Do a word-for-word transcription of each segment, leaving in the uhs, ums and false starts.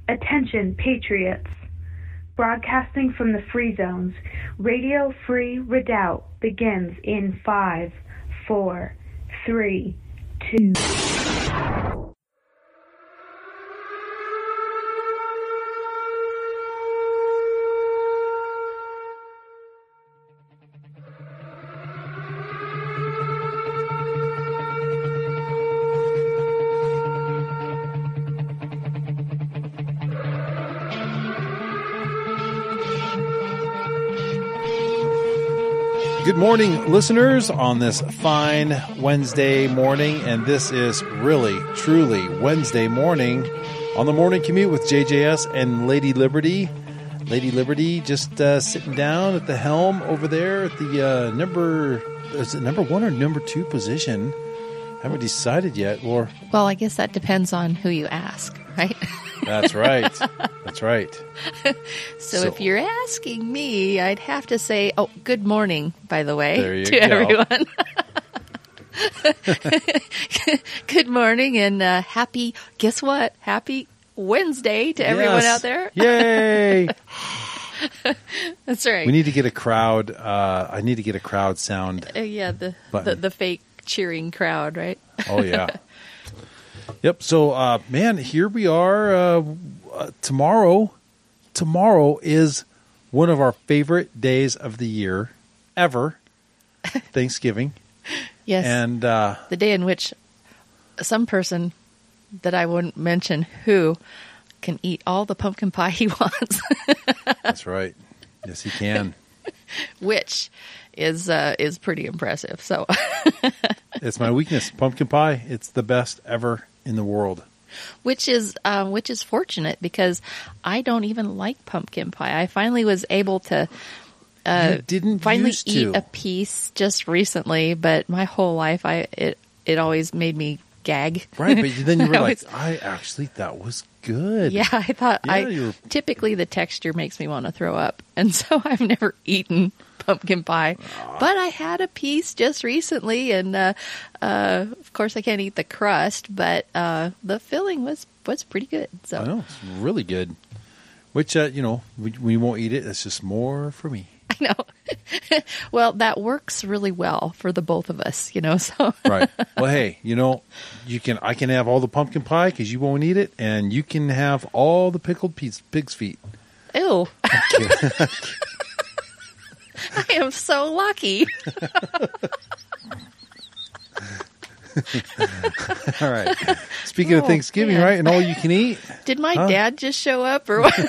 Attention, Patriots. Broadcasting from the Free Zones, Radio Free Redoubt begins in five, four, three, two. Good morning, listeners, on this fine Wednesday morning, and this is really, truly Wednesday morning on the Morning Commute with J J S and Lady Liberty. Lady Liberty just uh, sitting down at the helm over there at the uh, number, is it number one or number two position? Haven't decided yet, Laura. Well, I guess that depends on who you ask, right? That's right. That's right. so, so if you're asking me, I'd have to say, oh, good morning, by the way, there you to go. everyone. Good morning and uh, happy, guess what? Happy Wednesday to yes. everyone out there. Yay. That's right. We need to get a crowd. Uh, I need to get a crowd sound. Uh, yeah, the, the the fake cheering crowd, right? Oh, yeah. Yep. So, uh, man, here we are. Uh, uh, tomorrow, tomorrow is one of our favorite days of the year ever. Thanksgiving. Yes. And uh, the day in which some person that I wouldn't mention who can eat all the pumpkin pie he wants. That's right. Yes, he can. Which is uh, is pretty impressive. So it's my weakness, pumpkin pie. It's the best ever in the world. Which is uh, which is fortunate because I don't even like pumpkin pie. I finally was able to uh, you didn't finally used eat to. a piece just recently, but my whole life I it it always made me gag. Right, but then you were I like, was, I actually that was good. Yeah, I thought yeah, I were... typically the texture makes me want to throw up, and so I've never eaten pumpkin pie, but I had a piece just recently, and uh, uh, of course I can't eat the crust, but uh, the filling was was pretty good. So I know it's really good. Which uh, you know we, we won't eat it. It's just more for me. I know. Well, that works really well for the both of us, you know. So right. Well, hey, you know, you can I can have all the pumpkin pie because you won't eat it, and you can have all the pickled pig's, pig's feet. Ew. I am so lucky. All right. Speaking oh, of Thanksgiving, man. right, and all you can eat. Did my huh? dad just show up, or what?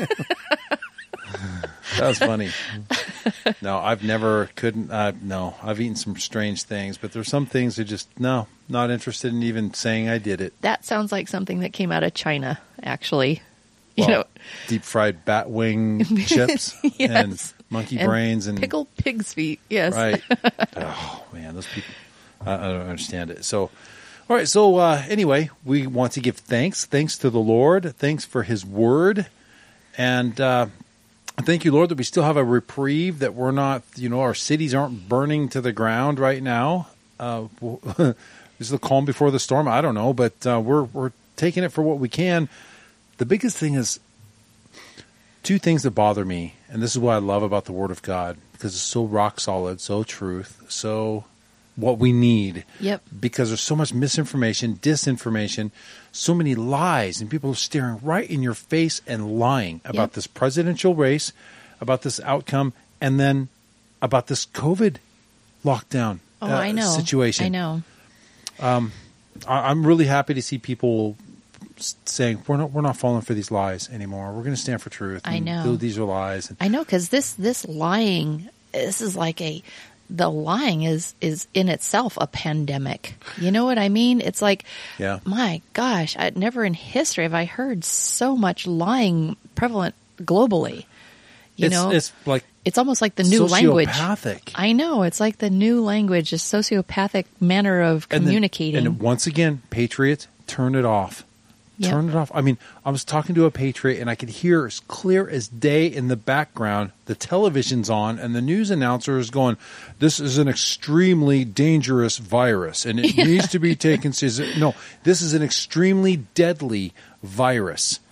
That was funny. No, I've never couldn't. Uh, no, I've eaten some strange things, but there's some things that just no, not interested in even saying I did it. That sounds like something that came out of China, actually. You well, know, deep fried bat wing chips yes. and monkey and brains and pickled pig's feet. Yes, right. Oh man, those people. I, I don't understand it. So, all right. So uh, anyway, we want to give thanks, thanks to the Lord, thanks for His Word, and. Uh, Thank you, Lord, that we still have a reprieve, that we're not, you know, our cities aren't burning to the ground right now. Uh, this is the calm before the storm. I don't know, but uh, we're we're taking it for what we can. The biggest thing is two things that bother me, and this is what I love about the Word of God, because it's so rock solid, so truth, so what we need. Yep. Because there's so much misinformation, disinformation, so many lies, and people are staring right in your face and lying about yep. this presidential race, about this outcome, and then about this COVID lockdown oh, uh, I know. situation. I know. Um, I, I'm really happy to see people saying we're not we're not falling for these lies anymore. We're going to stand for truth. I and know these are lies. I know because this this lying, this is like a. The lying is, is in itself a pandemic. You know what I mean? It's like, yeah. my gosh, I, never in history have I heard so much lying prevalent globally. You it's, know, it's like it's almost like the new language. Sociopathic. I know it's like the new language, a sociopathic manner of communicating. And, then, and once again, patriots, turn it off. Yep. Turn it off. I mean, I was talking to a patriot, and I could hear as clear as day in the background, the television's on, and the news announcer is going, this is an extremely dangerous virus, and it needs to be taken seriously. No, this is an extremely deadly virus.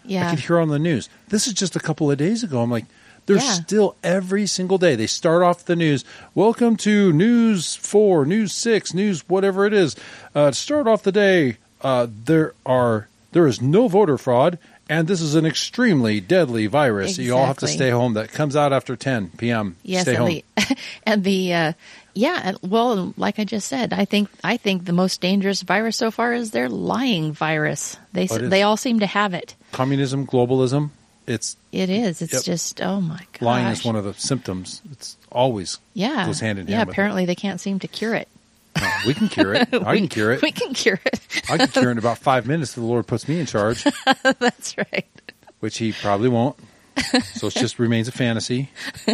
Yeah. I could hear on the news. This is just a couple of days ago. I'm like, there's Yeah. still every single day. They start off the news. Welcome to News four, News six, News whatever it is. Uh, to start off the day, uh, there are there is no voter fraud, and this is an extremely deadly virus. You all have to Exactly. stay home. That comes out after ten p.m. Yes, stay and home. the and the uh, yeah, and- well, like I just said, I think I think the most dangerous virus so far is their lying virus. They Oh, it is. they all seem to have it. Communism, globalism, it's It is. It's Yep. just oh my gosh. lying is one of the symptoms. It's always yeah goes hand in yeah. hand with it. Apparently, they can't seem to cure it. No, we can cure it. I we, can cure it. We can cure it. I can cure it in about five minutes if the Lord puts me in charge, That's right. which he probably won't. So it just remains a fantasy.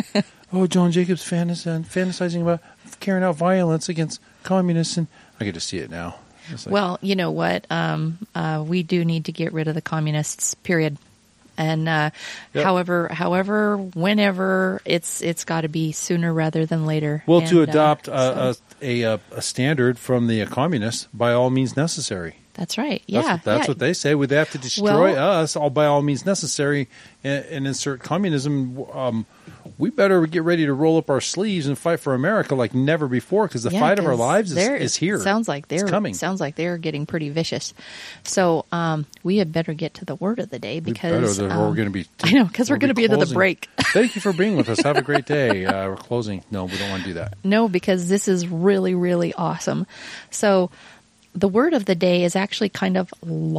Oh, John Jacobs fantas- fantasizing about carrying out violence against communists, and I get to see it now. It's like, Well, you know what? Um, uh, we do need to get rid of the communists. Period. And uh, Yep. however, however, whenever it's it's got to be sooner rather than later. well, And, to uh, adopt so- a, a, a a standard from the uh, communists, by all means necessary. That's right. That's, Yeah, what, that's yeah. what they say. Would they have to destroy Well- us, all by all means necessary, and, and insert communism? Um, we better get ready to roll up our sleeves and fight for America like never before, because the Yeah, fight of our 'cause lives is, they're- is here. Sounds like they're it's coming. Sounds like they're getting pretty vicious. So um, we had better get to the word of the day We because better, or um, we're going to be. I know because we're, we'll going to be into the closing. break. Thank you for being with us. Have a great day. Uh, we're closing. No, we don't want to do that. No, because this is really, really awesome. So the word of the day is actually kind of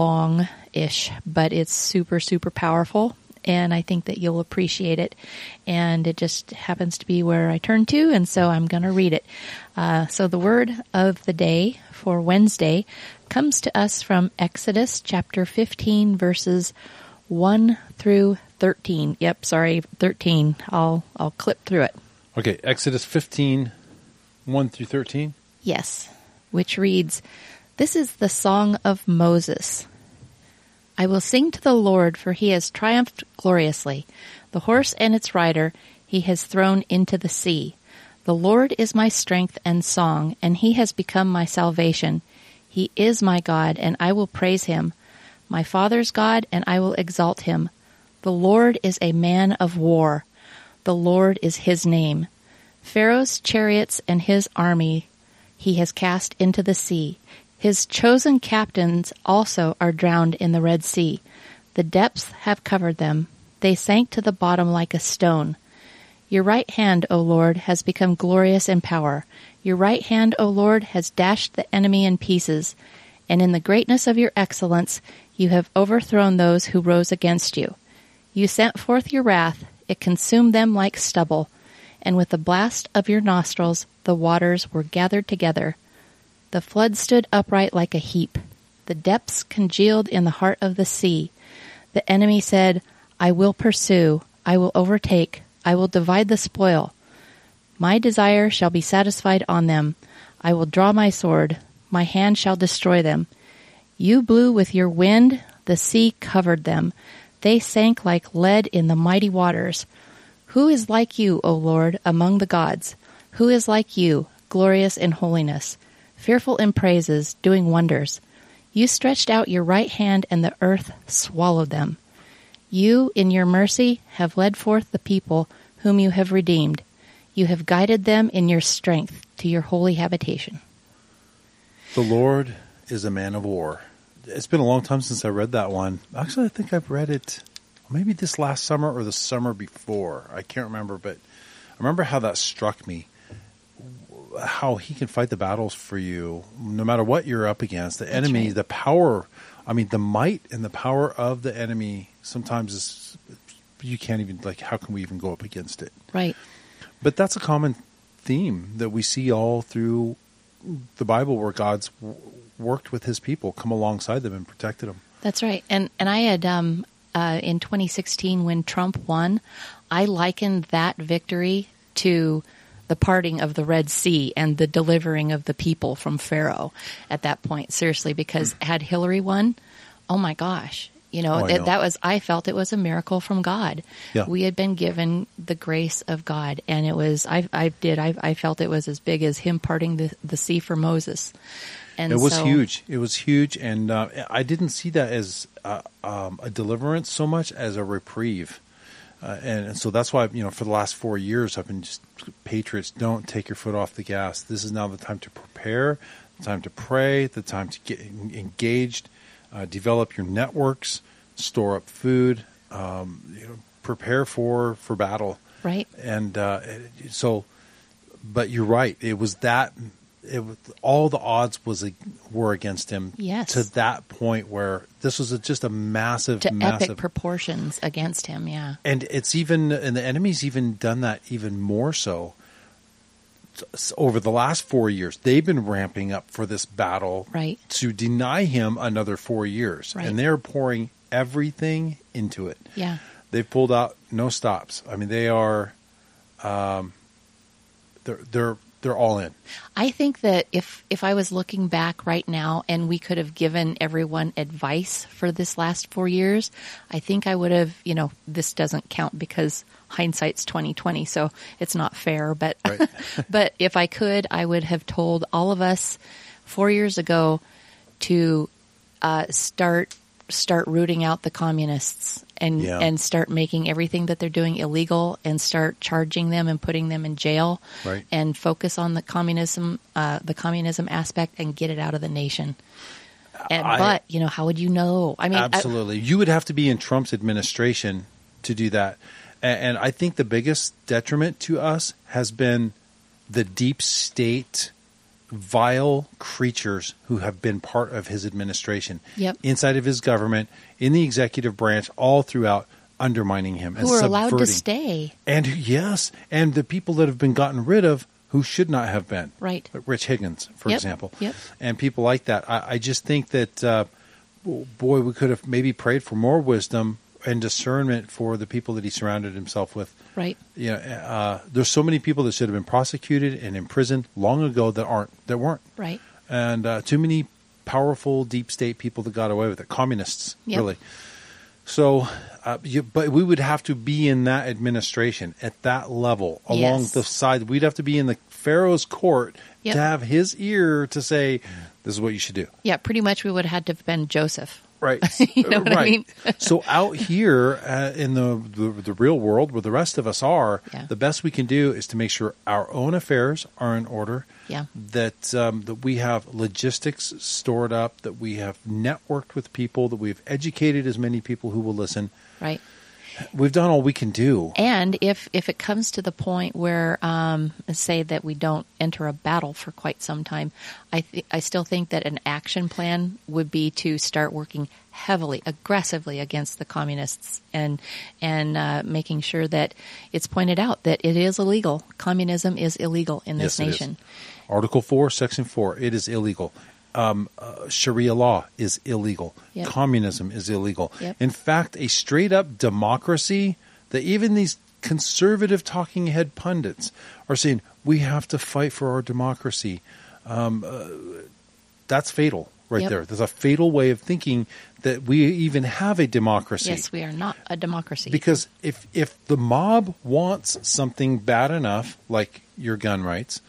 long-ish, but it's super, super powerful. And I think that you'll appreciate it. And it just happens to be where I turn to, and so I'm going to read it. Uh, so the word of the day for Wednesday comes to us from Exodus chapter fifteen, verses one through thirteen. Yep, sorry, thirteen. I'll I'll clip through it. Okay, Exodus fifteen, one through thirteen. Yes, which reads, "This is the song of Moses. I will sing to the Lord, for he has triumphed gloriously. The horse and its rider he has thrown into the sea. The Lord is my strength and song, and he has become my salvation. He is my God, and I will praise him, my father's God, and I will exalt him. The Lord is a man of war. The Lord is his name. Pharaoh's chariots and his army he has cast into the sea. His chosen captains also are drowned in the Red Sea. The depths have covered them. They sank to the bottom like a stone. Your right hand, O Lord, has become glorious in power. Your right hand, O Lord, has dashed the enemy in pieces. And in the greatness of your excellence, you have overthrown those who rose against you. You sent forth your wrath. It consumed them like stubble. And with the blast of your nostrils, the waters were gathered together. The flood stood upright like a heap. The depths congealed in the heart of the sea. The enemy said, I will pursue, I will overtake, I will divide the spoil. My desire shall be satisfied on them. I will draw my sword, my hand shall destroy them. You blew with your wind, the sea covered them. They sank like lead in the mighty waters. Who is like you, O Lord, among the gods? Who is like you, glorious in holiness, fearful in praises, doing wonders? You stretched out your right hand, and the earth swallowed them. You, in your mercy, have led forth the people whom you have redeemed. You have guided them in your strength to your holy habitation. The Lord is a man of war. It's been a long time since I read that one. Actually, I think I've read it maybe this last summer or the summer before. I can't remember, but I remember how that struck me. How he can fight the battles for you, no matter what you're up against. The enemy, right. the power, I mean, the might and the power of the enemy sometimes is, you can't even, like, how can we even go up against it? Right. But that's a common theme that we see all through the Bible, where God's w- worked with his people, come alongside them and protected them. That's right. And and I had, um, uh, in twenty sixteen, when Trump won, I likened that victory to the parting of the Red Sea and the delivering of the people from Pharaoh at that point. Seriously, because had Hillary won, oh my gosh, you know, Oh, I it, know. that was, I felt it was a miracle from God. Yeah. We had been given the grace of God, and it was, I, I did, I, I felt it was as big as him parting the, the sea for Moses. And it was so, huge. It was huge, and uh, I didn't see that as uh, um, a deliverance so much as a reprieve. Uh, and, and so that's why, you know, for the last four years, I've been just, Patriots, don't take your foot off the gas. This is now the time to prepare, the time to pray, the time to get engaged, uh, develop your networks, store up food, um, you know, prepare for, for battle. Right. And uh, so, but you're right. It was that, it was, all the odds was were against him. Yes. To that point where this was a, just a massive, to massive epic proportions against him. Yeah. And it's even, and the enemy's even done that even more so over the last four years. They've been ramping up for this battle, right, to deny him another four years, right, and they're pouring everything into it. Yeah. They've pulled out no stops. I mean, they are, um, they're they're they're all in. I think that if if I was looking back right now and we could have given everyone advice for this last four years, I think I would have, you know, this doesn't count because hindsight's twenty twenty, so it's not fair. But right. But if I could, I would have told all of us four years ago to uh, start start rooting out the communists and yeah. and start making everything that they're doing illegal and start charging them and putting them in jail, right, and focus on the communism uh, the communism aspect and get it out of the nation. And I, but you know, how would you know? I mean, absolutely, I, you would have to be in Trump's administration to do that. And, and I think the biggest detriment to us has been the deep state, vile creatures who have been part of his administration, yep, inside of his government, in the executive branch, all throughout, undermining him and who are subverting. allowed to stay. And yes, and the people that have been gotten rid of who should not have been. Right. Like Rich Higgins, for yep. example. Yep. And people like that. I, I just think that, uh, boy, we could have maybe prayed for more wisdom and discernment for the people that he surrounded himself with. Right. You know, uh, there's so many people that should have been prosecuted and imprisoned long ago that aren't, that weren't. Right. And uh, too many powerful deep state people that got away with it. Communists, yep. really. So, uh, you, but we would have to be in that administration at that level, along yes. the side. We'd have to be in the Pharaoh's court yep. to have his ear to say, "This is what you should do." Yeah, pretty much. We would have had to have been Joseph. Right. You know what right. I mean? So out here uh, in the, the the real world where the rest of us are, yeah. the best we can do is to make sure our own affairs are in order. Yeah. That um, that we have logistics stored up, that we have networked with people, that we've educated as many people who will listen. Right. We've done all we can do. And if, if it comes to the point where, um, say that we don't enter a battle for quite some time, I th- I still think that an action plan would be to start working heavily, aggressively against the communists and and uh, making sure that it's pointed out that it is illegal. Communism is illegal in this yes, nation. It is. Article four, Section four, it is illegal. Um, uh, Sharia law is illegal. Yep. Communism is illegal. Yep. In fact, a straight-up democracy that even these conservative talking head pundits are saying, we have to fight for our democracy. Um, uh, that's fatal right yep. there. There's a fatal way of thinking that we even have a democracy. Yes, we are not a democracy. Because if if the mob wants something bad enough, like your gun rights,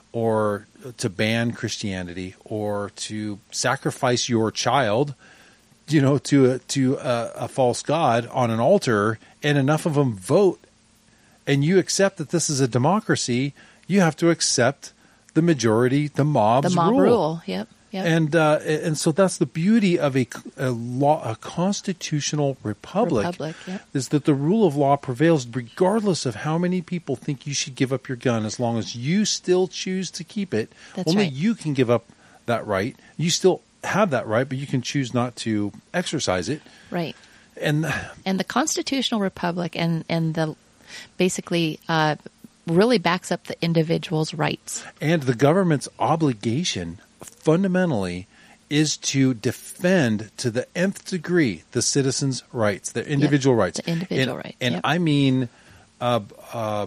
or to ban Christianity, or to sacrifice your child, you know, to a, to a, a false god on an altar, and enough of them vote, and you accept that this is a democracy, you have to accept the majority, the mob's the mob rule. rule. Yep. Yep. And uh, and so that's the beauty of a, a law, a constitutional republic, Republic, yep. is that the rule of law prevails regardless of how many people think you should give up your gun. As long as you still choose to keep it, That's only right. you can give up that right. You still have that right, but you can choose not to exercise it. Right. And and the constitutional republic and and the basically uh, really backs up the individual's rights. And the government's obligation fundamentally is to defend to the nth degree the citizens' rights, their individual Yep, rights. the individual and, rights, And yep. I mean uh, uh,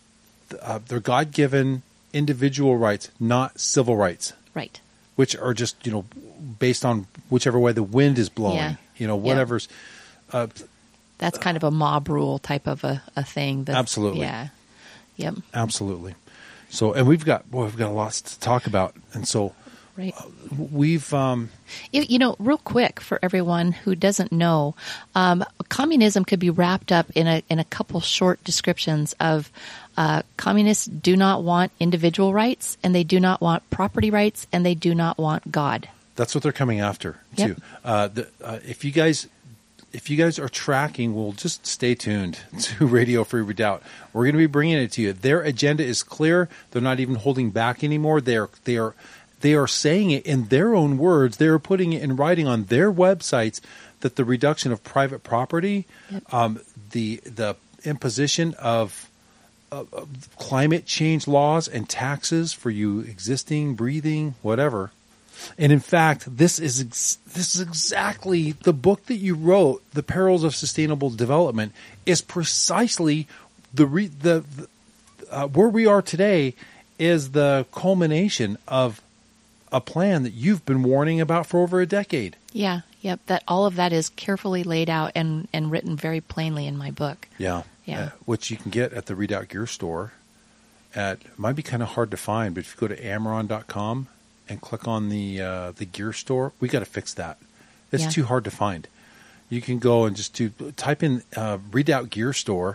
uh, their God-given individual rights, not civil rights, Right. which are just, you know, based on whichever way the wind is blowing, Yeah. you know, Yep. whatever's. Uh, That's kind of a mob rule type of a, a thing. That's, Absolutely. Yeah. Yep. Absolutely. So, and we've got, boy, we've got lots to talk about. And so right. We've, um, You, you know, real quick for everyone who doesn't know, um, communism could be wrapped up in a in a couple short descriptions of uh, communists do not want individual rights, and they do not want property rights, and they do not want God. that's what they're coming after Yep. too. Uh, the, uh, if you guys, if you guys are tracking, well, just stay tuned to Radio Free Redoubt. We're going to be bringing it to you. Their agenda is clear. They're not even holding back anymore. They're they are they are saying it in their own words. They are putting it in writing on their websites that the reduction of private property, Yep. um, the the imposition of uh, of climate change laws and taxes for you existing, breathing, whatever. And in fact, this is ex- this is exactly the book that you wrote, "The Perils of Sustainable Development," is precisely the re- the, the uh, where we are today is the culmination of a plan that you've been warning about for over a decade. Yeah, yep. That all of that is carefully laid out and, and written very plainly in my book. Yeah, Yeah. Uh, which you can get at the Redoubt Gear Store. At it might be kind of hard to find, but if you go to Amaron dot com and click on the uh, the gear store, we got to fix that. It's Yeah. too hard to find. You can go and just do type in uh, Redoubt Gear Store,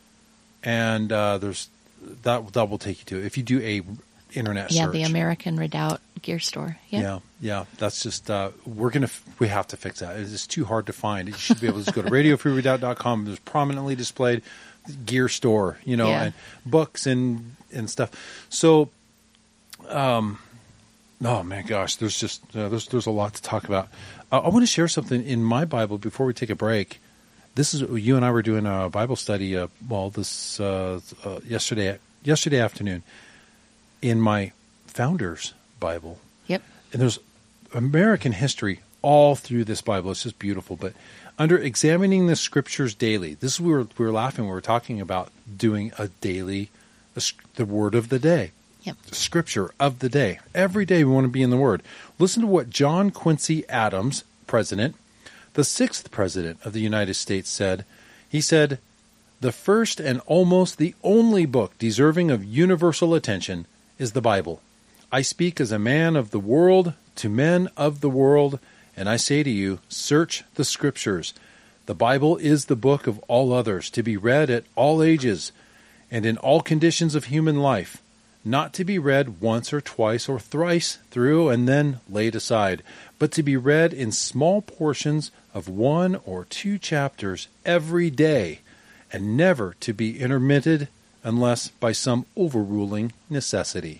and uh, there's that that will take you to it. If you do a internet Yeah, search. the American Redoubt Gear Store. Yeah. Yeah, yeah. That's just uh, we're gonna we have to fix that. It's just too hard to find. You should be able to just go to radio free redoubt dot com. There's prominently displayed gear store, you know, Yeah. and books and and stuff. So, um, oh man, gosh, there's just uh, there's there's a lot to talk about. Uh, I want to share something in my Bible before we take a break. This is you and I were doing a Bible study. Uh, well, this uh, uh, yesterday yesterday afternoon in my Founders Bible. Yep. And there's American history all through this Bible. It's just beautiful. But under examining the scriptures daily, this is we were we were laughing. We were talking about doing a daily, a, the word of the day, Yep. the scripture of the day. Every day we want to be in the Word. Listen to what John Quincy Adams, president, the sixth president of the United States, said. He said, "The first and almost the only book deserving of universal attention is the Bible. I speak as a man of the world to men of the world, and I say to you, search the Scriptures. The Bible is the book of all others, to be read at all ages and in all conditions of human life, not to be read once or twice or thrice through and then laid aside, but to be read in small portions of one or two chapters every day, and never to be intermitted unless by some overruling necessity."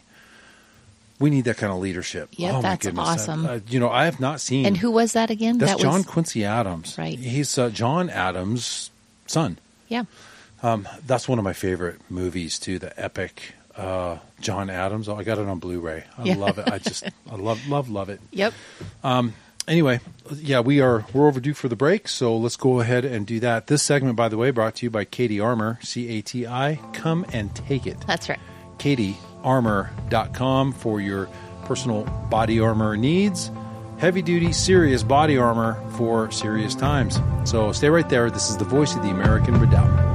We need that kind of leadership. Yeah, oh, my that's goodness. awesome. Uh, you know, I have not seen. And who was that again? That's that John was, Quincy Adams. Right. He's uh, John Adams' son. Yeah. Um, that's one of my favorite movies too. The epic uh, John Adams. Oh, I got it on Blu-ray. I Yeah. love it. I just, I love, love, love it. Yep. Anyway, yeah, we are we're overdue for the break, so let's go ahead and do that. This segment, by the way, brought to you by Katie Armour, C A T I. Come and take it. That's right. Katie Armour dot com for your personal body armor needs. Heavy duty, serious body armor for serious times. So stay right there. This is the voice of the American Redoubt.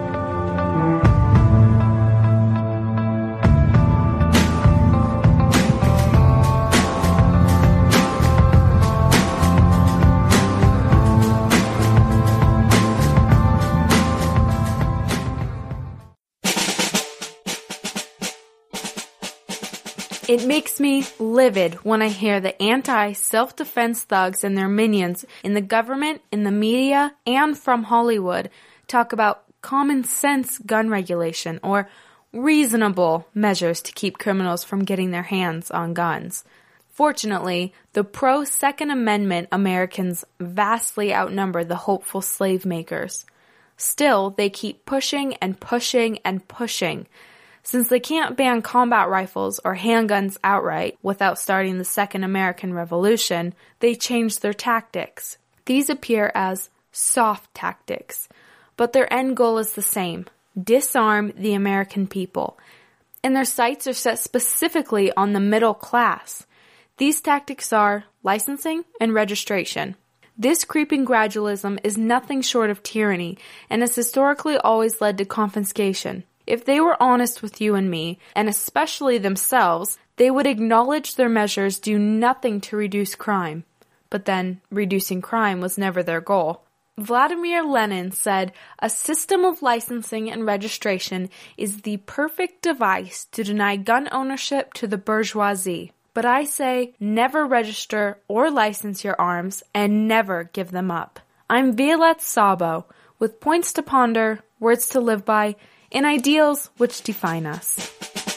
It makes me livid when I hear the anti-self-defense thugs and their minions in the government, in the media, and from Hollywood talk about common sense gun regulation or reasonable measures to keep criminals from getting their hands on guns. Fortunately, the pro-Second Amendment Americans vastly outnumber the hopeful slave makers. Still, they keep pushing and pushing and pushing. Since they can't ban combat rifles or handguns outright without starting the Second American Revolution, they changed their tactics. These appear as soft tactics, but their end goal is the same: disarm the American people. And their sights are set specifically on the middle class. These tactics are licensing and registration. This creeping gradualism is nothing short of tyranny and has historically always led to confiscation. If they were honest with you and me, and especially themselves, They would acknowledge their measures do nothing to reduce crime. But then, reducing crime was never their goal. Vladimir Lenin said, "A system of licensing and registration is the perfect device to deny gun ownership to the bourgeoisie. But I say, never register or license your arms and never give them up." I'm Violette Sabo, with points to ponder, words to live by, and ideals which define us.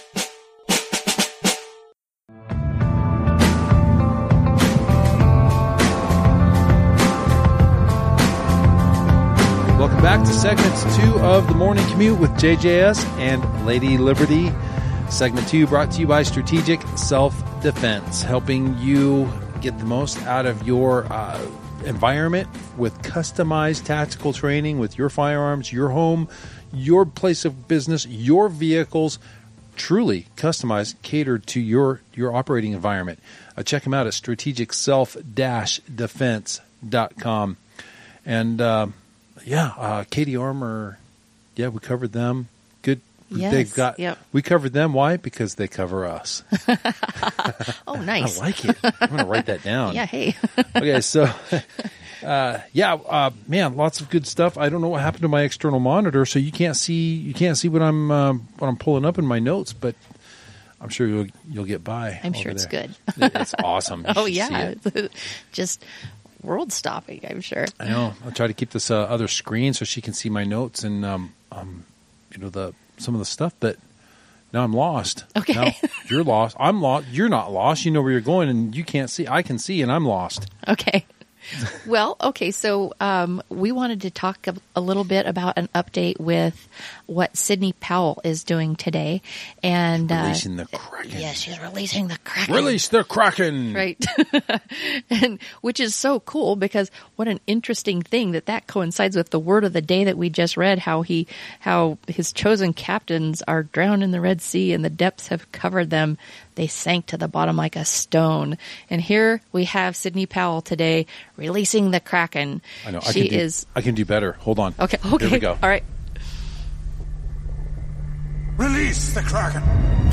Welcome back to segment two of the Morning Commute with J J S and Lady Liberty. Segment two brought to you by Strategic Self-Defense, helping you get the most out of your uh, environment with customized tactical training with your firearms, your home, your place of business, your vehicles, truly customized, catered to your, your operating environment. Uh, check them out at strategic self dash defense dot com. And, uh, yeah, uh, Katie Armour, yeah, we covered them. Good. Yes, They've got, yep. We covered them. Why? Because they cover us. Oh, nice. I like it. I'm going to write that down. Yeah, hey. Okay, so, uh, yeah, uh, man, lots of good stuff. I don't know what happened to my external monitor, so you can't see you can't see what I'm uh, what I'm pulling up in my notes, but I'm sure you'll you'll get by. I'm sure over it's there. good. It's awesome. You Oh, should yeah. see it. Just world stopping, I'm sure. I know. I'll try to keep this uh, other screen so she can see my notes and um, um, you know the some of the stuff, but now I'm lost. Okay. Now you're lost. I'm lost. You're not lost. You know where you're going, and you can't see. I can see, and I'm lost. Okay. Well, okay, so um, we wanted to talk a, a little bit about an update with what Sidney Powell is doing today. And Releasing uh, the Kraken. Yeah, she's releasing the Kraken. Release the Kraken. Right. And which is so cool because what an interesting thing that that coincides with the word of the day that we just read, how he, how his chosen captains are drowned in the Red Sea and the depths have covered them. They sank to the bottom like a stone. And here we have Sidney Powell today releasing the Kraken. I know. I She can do, is. I can do better. Hold on. Okay. Okay. Here we go. All right. Release the Kraken!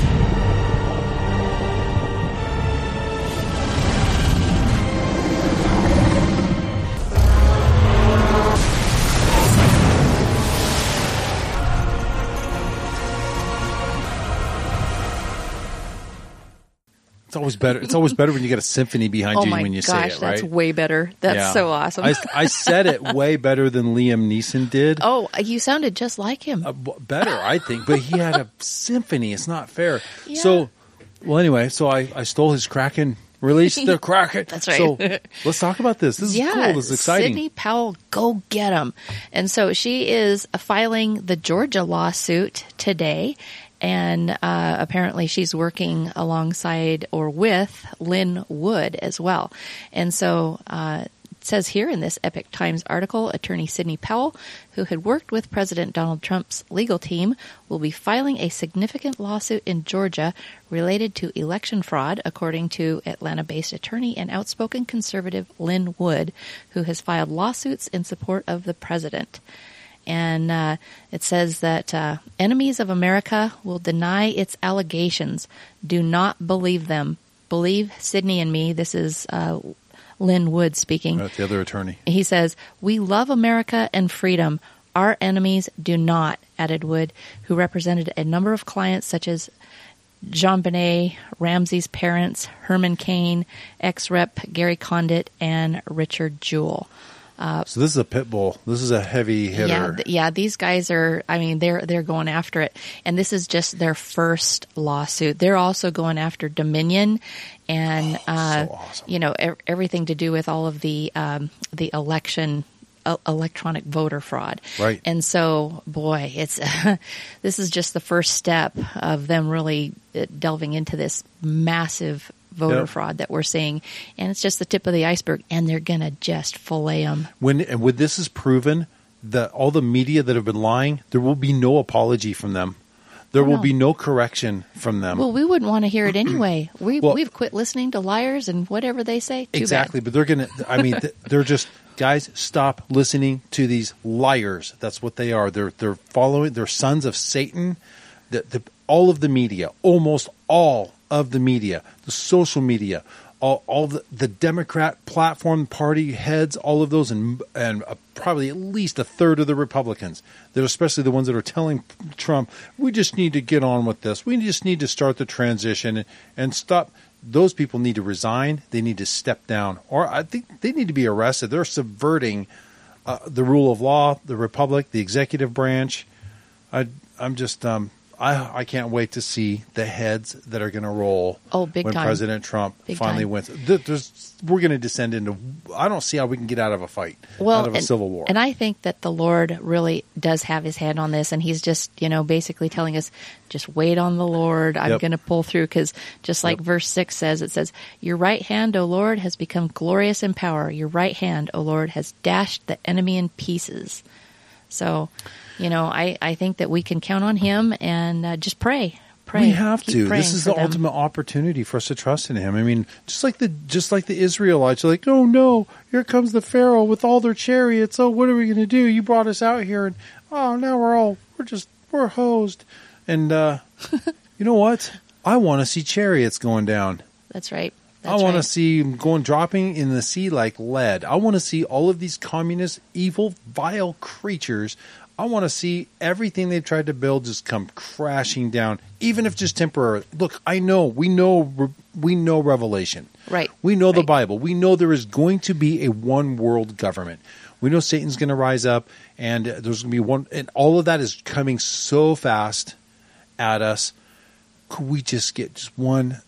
It's always better. It's always better when you get a symphony behind Oh you my when you gosh, say it, right? that's way better. That's Yeah. so awesome. I, I said it way better than Liam Neeson did. Oh, you sounded just like him. Uh, b- better, I think. But he had a symphony. It's not fair. Yeah. So, well, anyway, so I, I stole his Kraken. Release the Kraken. That's right. So let's talk about this. This is yeah, cool. This is exciting. Sidney Powell, go get him. And so she is filing the Georgia lawsuit today. And uh, apparently she's working alongside or with Lynn Wood as well. And so uh, it says here in this Epoch Times article, attorney Sidney Powell, who had worked with President Donald Trump's legal team, will be filing a significant lawsuit in Georgia related to election fraud, according to Atlanta-based attorney and outspoken conservative Lynn Wood, who has filed lawsuits in support of the president. And uh, it says that uh, enemies of America will deny its allegations. Do not believe them. Believe Sidney and me. This is uh, Lynn Wood speaking. That's the other attorney. He says, "We love America and freedom. Our enemies do not," added Wood, who represented a number of clients such as Jean Benet, Ramsey's parents, Herman Cain, ex-rep Gary Condit, and Richard Jewell. Uh, so this is a pit bull. This is a heavy hitter. Yeah, th- yeah. These guys are. I mean, they're they're going after it, and this is just their first lawsuit. They're also going after Dominion, and oh, uh, so awesome. you know er- everything to do with all of the um, the election. Electronic voter fraud. Right. And so, boy, it's this is just the first step of them really delving into this massive voter yep. fraud that we're seeing. And it's just the tip of the iceberg, and they're going to just fillet them. When, and when this is proven, that all the media that have been lying, there will be no apology from them. There Oh, will no. be no correction from them. Well, we wouldn't want to hear it anyway. We, Well- we've quit listening to liars and whatever they say. Too Exactly, bad. but they're going to, I mean, th- they're just, guys, stop listening to these liars. That's what they are. They're they're following, they're sons of Satan. The, the, all of the media, almost all of the media, the social media, all, all the, the Democrat platform party heads, all of those, and and uh, probably at least a third of the Republicans, that are especially the ones that are telling Trump, we just need to get on with this. We just need to start the transition and, and stop. Those people need to resign. They need to step down, or I think they need to be arrested. They're subverting uh, the rule of law, the republic, the executive branch. I, I'm just, um, I, I can't wait to see the heads that are going to roll. Oh, big when time. President Trump Big finally time. wins. Th- There's, we're going to descend into. I don't see how we can get out of a fight, well, out of a and, civil war. And I think that the Lord really does have his hand on this, and he's just, you know, basically telling us, just wait on the Lord. I'm Yep. going to pull through, because just like Yep. verse six says, it says, your right hand, O Lord, has become glorious in power. Your right hand, O Lord, has dashed the enemy in pieces. So, you know, I, I think that we can count on him, and uh, just pray. Pray. We have Keep to. praying This is for the them. ultimate opportunity for us to trust in him. I mean, just like the just like the Israelites are like, oh no, here comes the Pharaoh with all their chariots. Oh, what are we going to do? You brought us out here, and oh, now we're all we're just we're hosed. And uh, you know what? I want to see chariots going down. That's right. I That's want to right. see them going dropping in the sea like lead. I want to see all of these communist, evil, vile creatures. I want to see everything they've tried to build just come crashing down, even if just temporary. Look, I know, we know, we know Revelation. Right. We know the Right. Bible. We know there is going to be a one world government. We know Satan's going to rise up, and there's going to be one, and all of that is coming so fast at us. Could we just get just one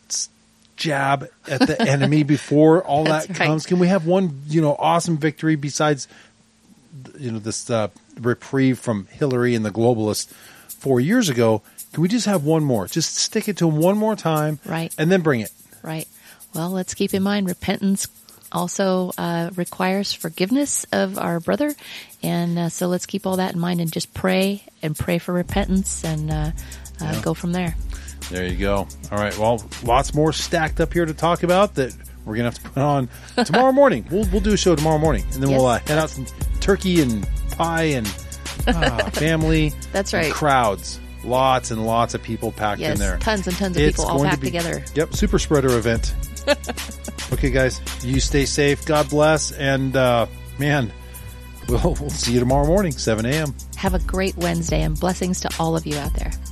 jab at the enemy before all That's that right. comes? Can we have one, you know, awesome victory besides, you know, this uh, reprieve from Hillary and the globalists four years ago? Can we just have one more? Just stick it to them one more time, Right. and then bring it. Right. Well, let's keep in mind repentance also uh, requires forgiveness of our brother. And uh, so let's keep all that in mind and just pray and pray for repentance and uh, uh, Yeah. go from there. There you go. All right. Well, lots more stacked up here to talk about that we're going to have to put on tomorrow morning. We'll we'll do a show tomorrow morning, and then Yes. we'll uh, head out some turkey and pie and ah, family. That's and right. crowds. Lots and lots of people packed Yes, in there. tons and tons of It's people all going to packed be- together. Yep, super spreader event. Okay, guys, you stay safe. God bless, and uh, man, we'll we'll see you tomorrow morning, seven a.m. Have a great Wednesday and blessings to all of you out there.